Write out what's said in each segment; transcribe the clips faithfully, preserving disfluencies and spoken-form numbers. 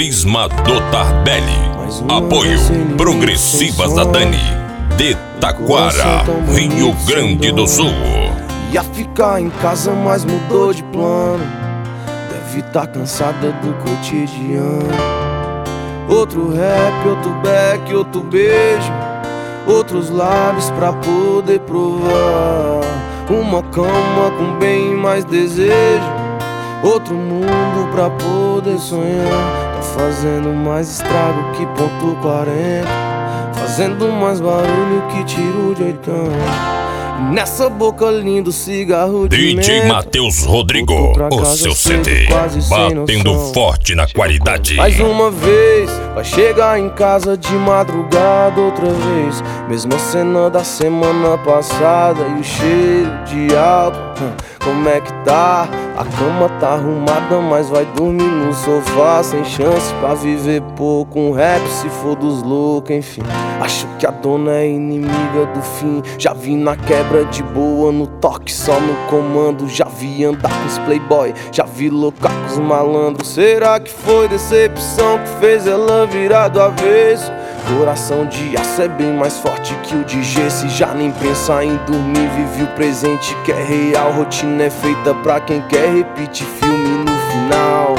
Prisma do Tardelli. Apoio Progressivas da Dani, de Taquara, Rio Grande do Sul. Ia ficar em casa, mas mudou de plano. Deve tá cansada do cotidiano. Outro rap, outro back, outro beijo, outros lábios pra poder provar. Uma cama com bem mais desejo, outro mundo pra poder sonhar. Tá fazendo mais estrago que ponto quarenta, fazendo mais barulho que tiro de oitão. Nessa boca linda, cigarro de D J Matheus Rodrigo, o seu C D, batendo forte na qualidade. Mais uma vez, vai chegar em casa de madrugada outra vez. Mesma cena da semana passada e o cheiro de álcool. Como é que tá? A cama tá arrumada, mas vai dormir no sofá. Sem chance pra viver pouco, um rap se for dos loucos, enfim. Acho que a dona é inimiga do fim. Já vi na quebra de boa, no toque só no comando. Já vi andar com os playboy, já vi loucar com os malandros. Será que foi decepção que fez ela virar do avesso? Coração de aço é bem mais forte que o de gesso. Já nem pensa em dormir, vive o presente que é real. Rotina é feita pra quem quer repetir filme no final.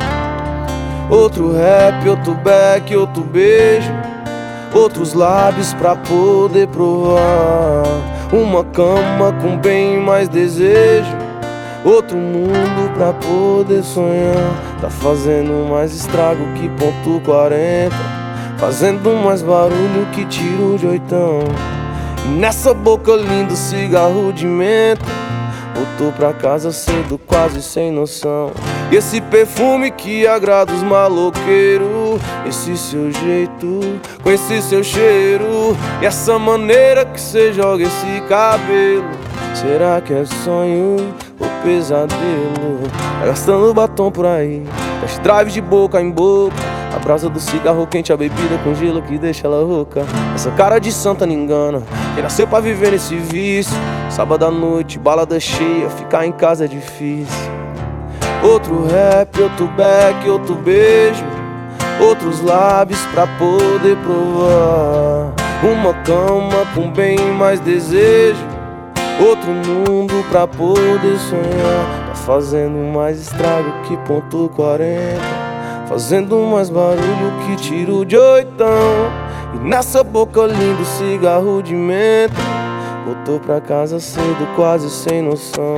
Outro rap, outro back, outro beijo, outros lábios pra poder provar. Uma cama com bem mais desejo, outro mundo pra poder sonhar. Tá fazendo mais estrago que ponto quarenta, fazendo mais barulho que tiro de oitão. E nessa boca linda, cigarro de menta, voltou pra casa cedo, quase sem noção. Esse perfume que agrada os maloqueiros, esse seu jeito, com esse seu cheiro, e essa maneira que cê joga esse cabelo. Será que é sonho ou pesadelo? Tá gastando batom por aí, test drive de boca em boca, a brasa do cigarro quente, a bebida com gelo que deixa ela rouca. Essa cara de santa não engana quem nasceu pra viver nesse vício. Sábado à noite, balada cheia, ficar em casa é difícil. Outro rap, outro back, outro beijo, outros lábios pra poder provar. Uma cama com bem mais desejo, outro mundo pra poder sonhar. Tá fazendo mais estrago que ponto quarenta, fazendo mais barulho que tiro de oitão. E nessa boca linda, cigarro de menta, voltou pra casa cedo, quase sem noção.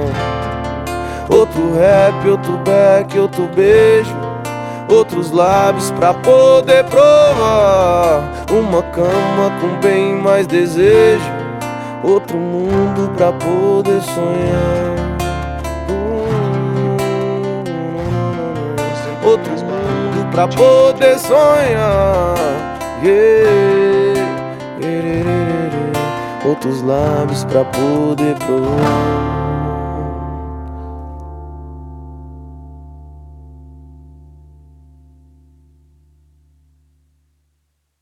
Outro rap, outro back, outro beijo, outros lábios pra poder provar. Uma cama com bem mais desejo, outro mundo pra poder sonhar. Outro mundo pra poder sonhar. Yeah. Outros lábios pra poder provar.